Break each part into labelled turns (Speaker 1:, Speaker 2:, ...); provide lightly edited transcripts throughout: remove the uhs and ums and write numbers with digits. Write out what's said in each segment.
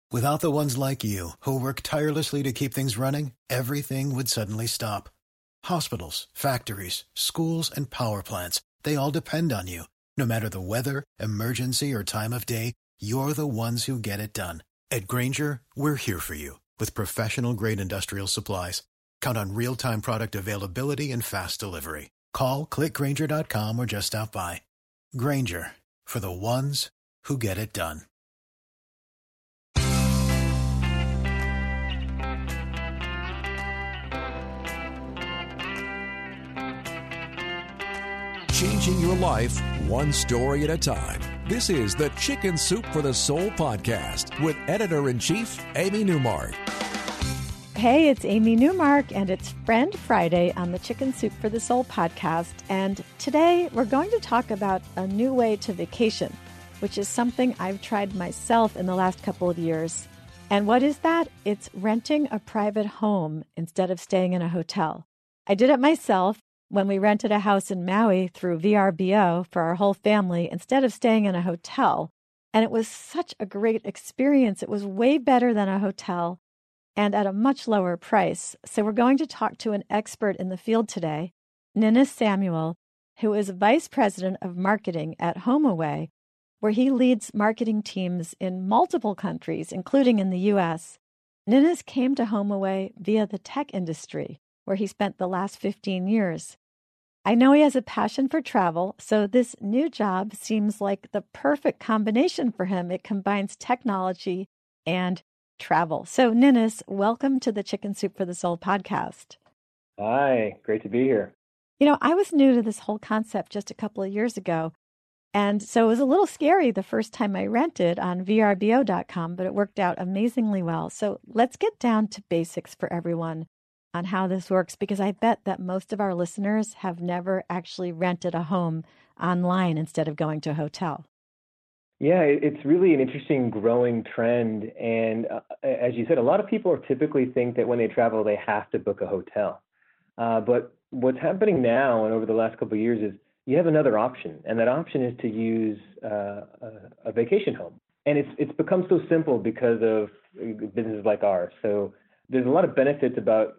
Speaker 1: Without the ones like you, who work tirelessly to keep things running, everything would suddenly stop. Hospitals, factories, schools, and power plants, they all depend on you. No matter the weather, emergency, or time of day, you're the ones who get it done. At Grainger, we're here for you with professional-grade industrial supplies. Count on real-time product availability and fast delivery. Call, click Grainger.com, or just stop by. Grainger, for the ones who get it done.
Speaker 2: Changing your life one story at a time. This is the Chicken Soup for the Soul podcast with Editor-in-Chief Amy Newmark.
Speaker 3: Hey, it's Amy Newmark, and it's Friend Friday on the Chicken Soup for the Soul podcast. And today we're going to talk about a new way to vacation, which is something I've tried myself in the last couple of years. And what is that? It's renting a private home instead of staying in a hotel. I did it myself when we rented a house in Maui through VRBO for our whole family instead of staying in a hotel. And it was such a great experience. It was way better than a hotel and at a much lower price. So we're going to talk to an expert in the field today, Ninnis Samuel, who is Vice President of Marketing at HomeAway, where he leads marketing teams in multiple countries, including in the U.S. Ninnis came to HomeAway via the tech industry, where he spent the last 15 years. I know he has a passion for travel, so this new job seems like the perfect combination for him. It combines technology and travel. So, Ninnis, welcome to the Chicken Soup for the Soul podcast.
Speaker 4: Hi, great to be here.
Speaker 3: You know, I was new to this whole concept just a couple of years ago, and so it was a little scary the first time I rented on VRBO.com, but it worked out amazingly well. So let's get down to basics for everyone on how this works, because I bet that most of our listeners have never actually rented a home online instead of going to a hotel.
Speaker 4: Yeah, it's really an interesting growing trend. And as you said, a lot of people typically think that when they travel, they have to book a hotel. But what's happening now and over the last couple of years is you have another option. And that option is to use a vacation home. And it's become so simple because of businesses like ours. So there's a lot of benefits about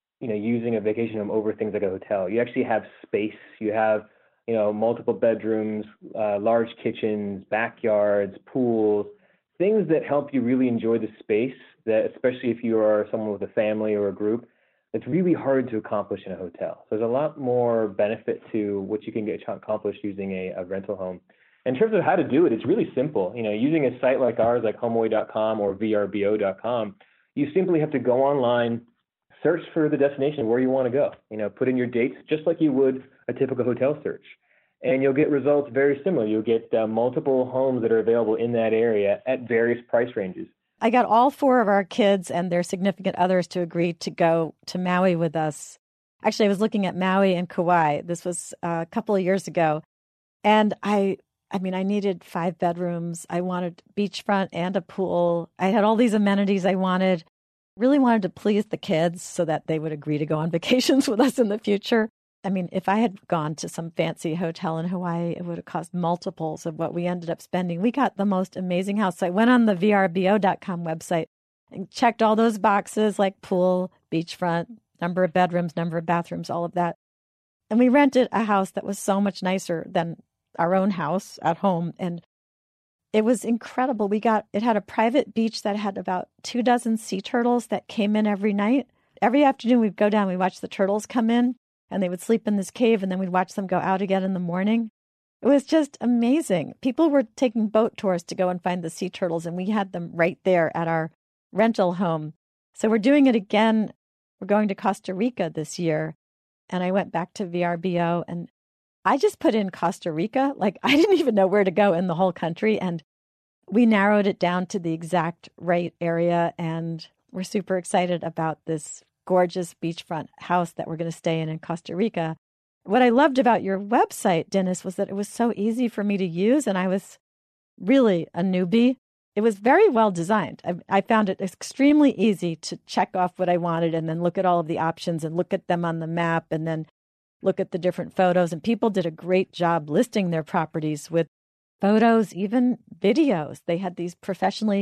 Speaker 4: using a vacation home over things like a hotel. You actually have space. You have, multiple bedrooms, large kitchens, backyards, pools, things that help you really enjoy the space that, especially if you are someone with a family or a group, it's really hard to accomplish in a hotel. So there's a lot more benefit to what you can get accomplished using a rental home. In terms of how to do it, it's really simple. Using a site like ours, like HomeAway.com or VRBO.com, you simply have to go online, search for the destination where you want to go. Put in your dates just like you would a typical hotel search. And you'll get results very similar. You'll get multiple homes that are available in that area at various price ranges.
Speaker 3: I got all four of our kids and their significant others to agree to go to Maui with us. Actually, I was looking at Maui and Kauai. This was a couple of years ago. And I needed 5 bedrooms. I wanted beachfront and a pool. I had all these amenities I wanted. Really wanted to please the kids so that they would agree to go on vacations with us in the future. If I had gone to some fancy hotel in Hawaii, it would have cost multiples of what we ended up spending. We got the most amazing house. So I went on the VRBO.com website and checked all those boxes like pool, beachfront, number of bedrooms, number of bathrooms, all of that. And we rented a house that was so much nicer than our own house at home. And it was incredible. It had a private beach that had about 24 sea turtles that came in every night. Every afternoon we'd go down, we'd watch the turtles come in, and they would sleep in this cave, and then we'd watch them go out again in the morning. It was just amazing. People were taking boat tours to go and find the sea turtles, and we had them right there at our rental home. So we're doing it again. We're going to Costa Rica this year, and I went back to VRBO, and I just put in Costa Rica. I didn't even know where to go in the whole country. And we narrowed it down to the exact right area. And we're super excited about this gorgeous beachfront house that we're going to stay in Costa Rica. What I loved about your website, Dennis, was that it was so easy for me to use. And I was really a newbie. It was very well designed. I found it extremely easy to check off what I wanted and then look at all of the options and look at them on the map and then look at the different photos. And people did a great job listing their properties with photos, even videos. They had these professionally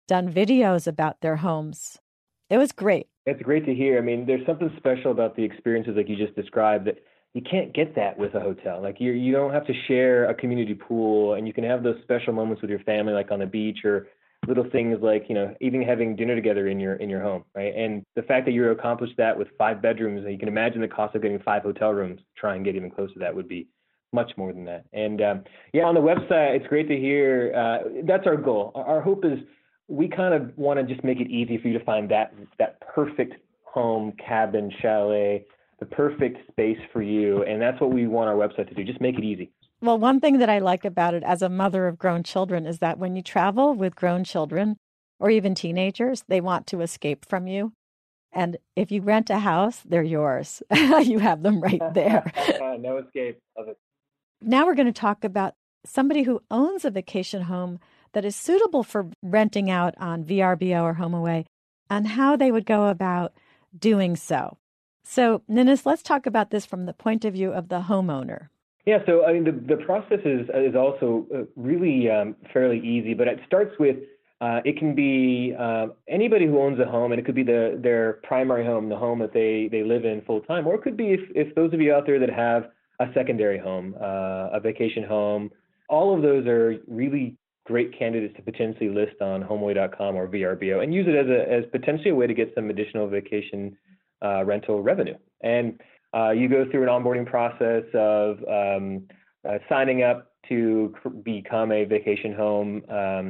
Speaker 3: done videos about their homes. It was great.
Speaker 4: It's great to hear. I mean, there's something special about the experiences like you just described that you can't get that with a hotel. Like you don't have to share a community pool, and you can have those special moments with your family, like on the beach, or little things like, even having dinner together in your home, right? And the fact that you accomplished that with 5 bedrooms, you can imagine the cost of getting 5 hotel rooms. Try and get even close to that would be much more than that. And on the website, it's great to hear. That's our goal. Our hope is we kind of want to just make it easy for you to find that perfect home, cabin, chalet, the perfect space for you. And that's what we want our website to do. Just make it easy.
Speaker 3: Well, one thing that I like about it as a mother of grown children is that when you travel with grown children or even teenagers, they want to escape from you. And if you rent a house, they're yours. You have them right there.
Speaker 4: No escape. Love it.
Speaker 3: Now we're going to talk about somebody who owns a vacation home that is suitable for renting out on VRBO or HomeAway and how they would go about doing so. So, Ninnis, let's talk about this from the point of view of the homeowner.
Speaker 4: Yeah, so I mean, the process is also really fairly easy, but it starts with it can be anybody who owns a home, and it could be their primary home, the home that they live in full time, or it could be if those of you out there that have a secondary home, a vacation home. All of those are really great candidates to potentially list on HomeAway.com or VRBO and use it as potentially a way to get some additional vacation rental revenue. And you go through an onboarding process of signing up to become a vacation home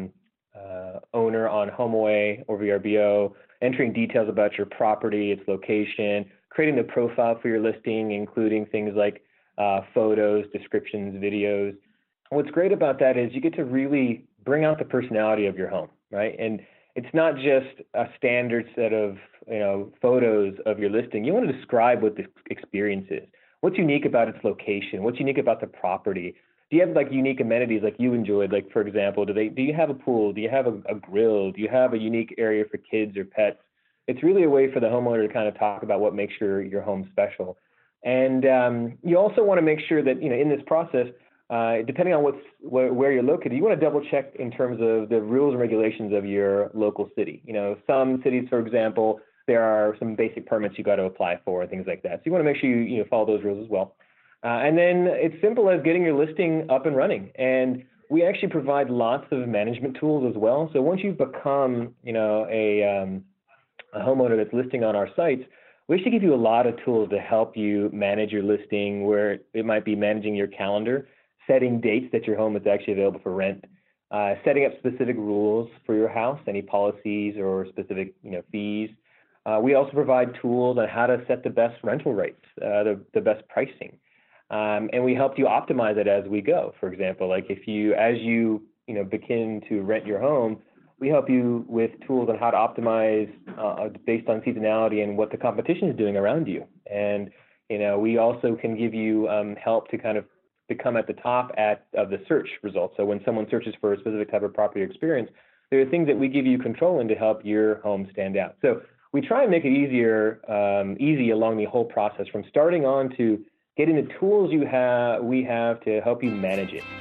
Speaker 4: owner on HomeAway or VRBO, entering details about your property, its location, creating the profile for your listing, including things like photos, descriptions, videos. What's great about that is you get to really bring out the personality of your home, right? And it's not just a standard set of photos of your listing. You want to describe what the experience is. What's unique about its location? What's unique about the property? Do you have like unique amenities like you enjoyed? Like, for example, do you have a pool? Do you have a grill? Do you have a unique area for kids or pets? It's really a way for the homeowner to kind of talk about what makes your home special. And you also want to make sure that in this process, depending on where you're located, you want to double check in terms of the rules and regulations of your local city. Some cities, for example, there are some basic permits you got to apply for and things like that. So you want to make sure you follow those rules as well. And then it's simple as getting your listing up and running. And we actually provide lots of management tools as well. So once you've become a homeowner that's listing on our sites, we actually give you a lot of tools to help you manage your listing, where it might be managing your calendar, setting dates that your home is actually available for rent, setting up specific rules for your house, any policies or specific fees. We also provide tools on how to set the best rental rates, the best pricing, and we help you optimize it as we go. For example, like as you begin to rent your home, we help you with tools on how to optimize based on seasonality and what the competition is doing around you. And we also can give you help to kind of become at the top of the search results. So when someone searches for a specific type of property experience, there are things that we give you control in to help your home stand out. So we try and make it easy along the whole process, from starting on to getting the tools we have to help you manage it.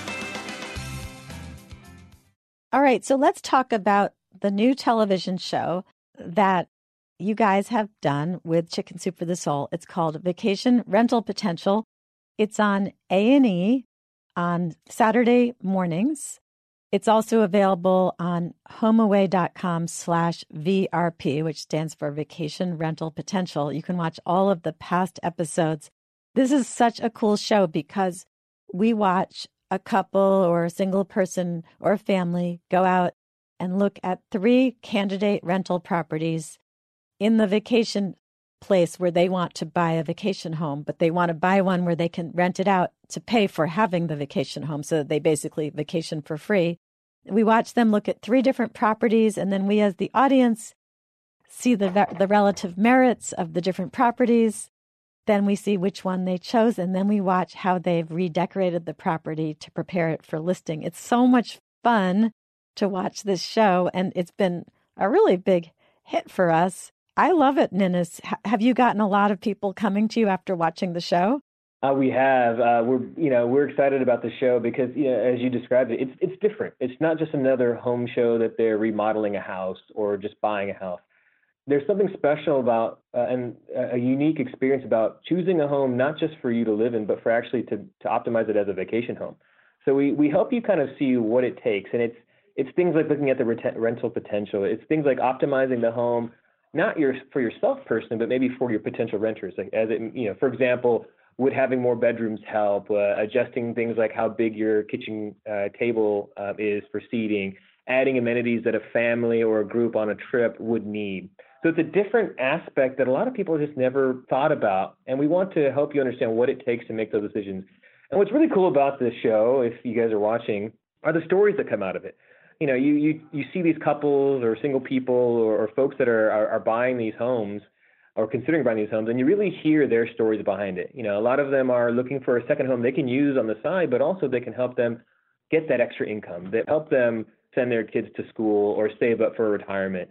Speaker 3: All right, so let's talk about the new television show that you guys have done with Chicken Soup for the Soul. It's called Vacation Rental Potential. It's on A&E on Saturday mornings. It's also available on homeaway.com/VRP, which stands for Vacation Rental Potential. You can watch all of the past episodes. This is such a cool show because we watch a couple or a single person or a family go out and look at 3 candidate rental properties in the vacation place where they want to buy a vacation home, but they want to buy one where they can rent it out to pay for having the vacation home, so that they basically vacation for free. We watch them look at 3 different properties, and then we as the audience see the relative merits of the different properties. Then we see which one they chose, and then we watch how they've redecorated the property to prepare it for listing. It's so much fun to watch this show, and it's been a really big hit for us. I love it, Ninnis. Have you gotten a lot of people coming to you after watching the show?
Speaker 4: We have. We're excited about the show because, as you described it, it's different. It's not just another home show that they're remodeling a house or just buying a house. There's something special about and a unique experience about choosing a home, not just for you to live in, but for actually to optimize it as a vacation home. So we help you kind of see what it takes, and it's things like looking at the rental potential. It's things like optimizing the home, not for yourself personally, but maybe for your potential renters. Like for example, would having more bedrooms help? Adjusting things like how big your kitchen table is for seating, adding amenities that a family or a group on a trip would need. So it's a different aspect that a lot of people just never thought about, and we want to help you understand what it takes to make those decisions. And what's really cool about this show, if you guys are watching, are the stories that come out of it. You see these couples or single people or folks that are buying these homes or considering buying these homes, and you really hear their stories behind it. A lot of them are looking for a second home they can use on the side, but also they can help them get that extra income, that help them send their kids to school or save up for retirement.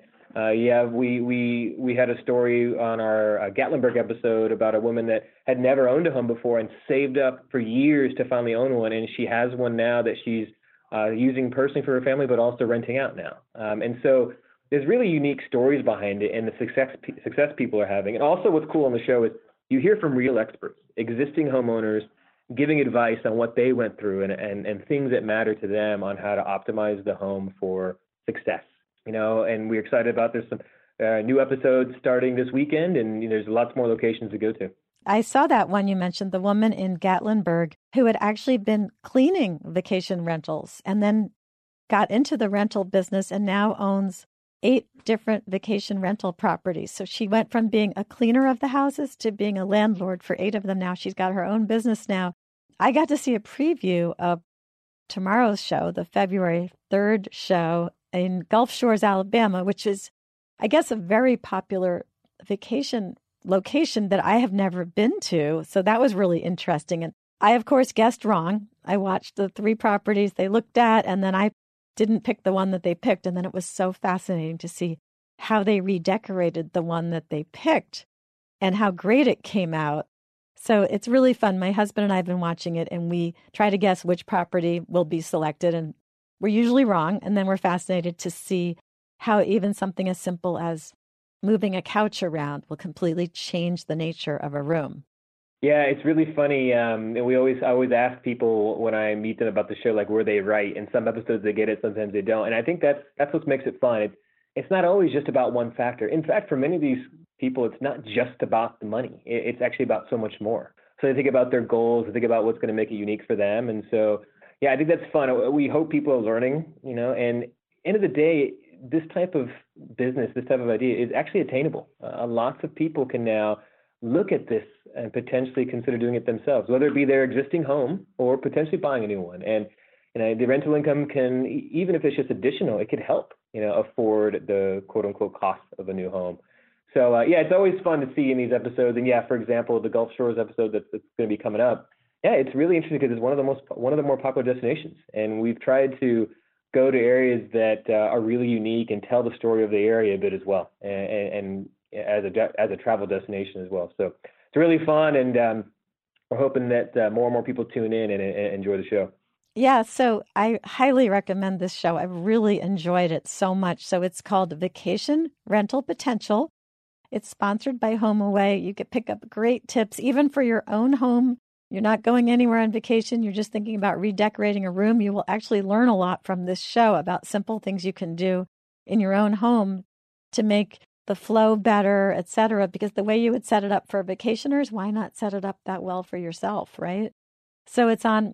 Speaker 4: We had a story on our Gatlinburg episode about a woman that had never owned a home before and saved up for years to finally own one, and she has one now that she's using personally for her family, but also renting out now. And so there's really unique stories behind it and the success people are having. And also what's cool on the show is you hear from real experts, existing homeowners, giving advice on what they went through and things that matter to them on how to optimize the home for success. And we're excited about there's some new episodes starting this weekend, and there's lots more locations to go to.
Speaker 3: I saw that one you mentioned, the woman in Gatlinburg who had actually been cleaning vacation rentals and then got into the rental business and now owns 8 different vacation rental properties. So she went from being a cleaner of the houses to being a landlord for 8 of them now. She's got her own business now. I got to see a preview of tomorrow's show, the February 3rd show in Gulf Shores, Alabama, which is, I guess, a very popular vacation location that I have never been to. So that was really interesting. And I, of course, guessed wrong. I watched the 3 properties they looked at, and then I didn't pick the one that they picked. And then it was so fascinating to see how they redecorated the one that they picked and how great it came out. So it's really fun. My husband and I have been watching it, and we try to guess which property will be selected. And we're usually wrong. And then we're fascinated to see how even something as simple as moving a couch around will completely change the nature of a room.
Speaker 4: Yeah, it's really funny. And I always ask people when I meet them about the show, like, were they right? In some episodes they get it, sometimes they don't. And I think that's what makes it fun. It's not always just about one factor. In fact, for many of these people, it's not just about the money. It's actually about so much more. So they think about their goals, they think about what's going to make it unique for them. And so, yeah, I think that's fun. We hope people are learning, and end of the day, this type of business, this type of idea is actually attainable. Lots of people can now look at this and potentially consider doing it themselves, whether it be their existing home or potentially buying a new one. And the rental income can, even if it's just additional, it could help, afford the quote unquote cost of a new home. So it's always fun to see in these episodes. And for example, the Gulf Shores episode that's going to be coming up. Yeah, it's really interesting because it's one of the more popular destinations, and we've tried to go to areas that are really unique and tell the story of the area a bit as well, and as a travel destination as well. So it's really fun, and we're hoping that more and more people tune in and enjoy the show.
Speaker 3: Yeah, so I highly recommend this show. I've really enjoyed it so much. So it's called Vacation Rental Potential. It's sponsored by HomeAway. You can pick up great tips, even for your own home. You're not going anywhere on vacation. You're just thinking about redecorating a room. You will actually learn a lot from this show about simple things you can do in your own home to make the flow better, etc. Because the way you would set it up for vacationers, why not set it up that well for yourself, right? So it's on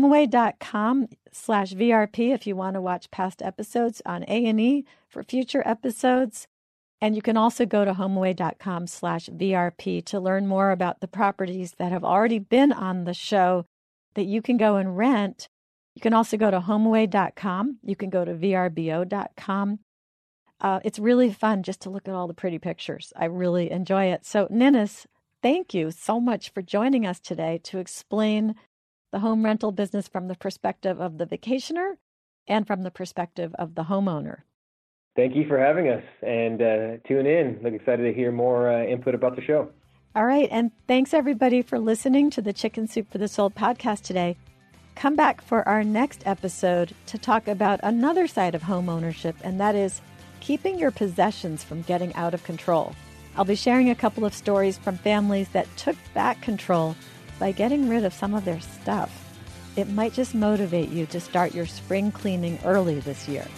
Speaker 3: homeaway.com/VRP if you want to watch past episodes, on A&E for future episodes. And you can also go to homeaway.com/VRP to learn more about the properties that have already been on the show that you can go and rent. You can also go to homeaway.com. You can go to vrbo.com. It's really fun just to look at all the pretty pictures. I really enjoy it. So, Ninnis, thank you so much for joining us today to explain the home rental business from the perspective of the vacationer and from the perspective of the homeowner. Thank you for having us, and tune in. I'm excited to hear more input about the show. All right. And thanks, everybody, for listening to the Chicken Soup for the Soul podcast today. Come back for our next episode to talk about another side of home ownership, and that is keeping your possessions from getting out of control. I'll be sharing a couple of stories from families that took back control by getting rid of some of their stuff. It might just motivate you to start your spring cleaning early this year.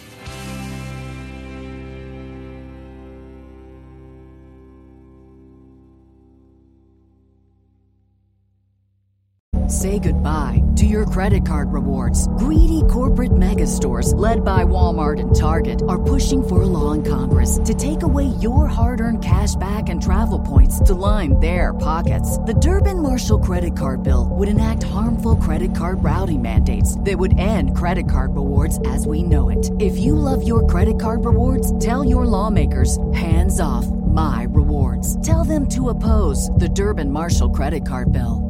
Speaker 5: Say goodbye to your credit card rewards. Greedy corporate mega stores, led by Walmart and Target, are pushing for a law in Congress to take away your hard-earned cash back and travel points to line their pockets. The Durbin-Marshall credit card bill would enact harmful credit card routing mandates that would end credit card rewards as we know it. If you love your credit card rewards, tell your lawmakers, hands off my rewards. Tell them to oppose the Durbin-Marshall credit card bill.